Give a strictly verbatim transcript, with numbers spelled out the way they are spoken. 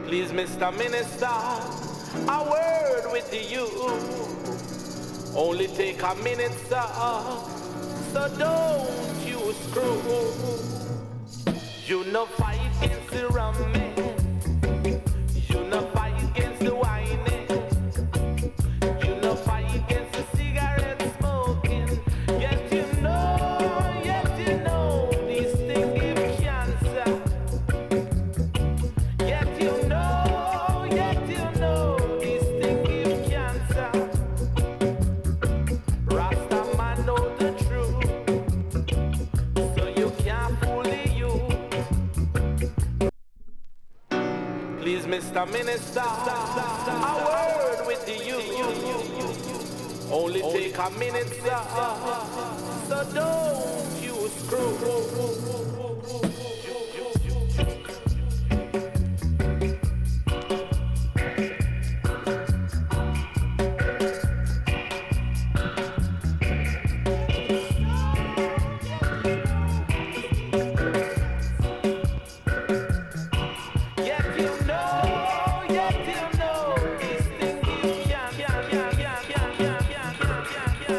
Please, Mister Minister, a word with you. Only take a minute, sir, so don't you screw. You no fight against the rum man. You no fight against the wine. You no fight against the cigarette smoking. Yet you know, yet you know, these things give cancer. Yet you know, yet you know, these things give cancer. Rasta man know the truth, so you can't fool the youth. Please, Mister Minister, a word with you. Only take a minute, sir, so don't you screw.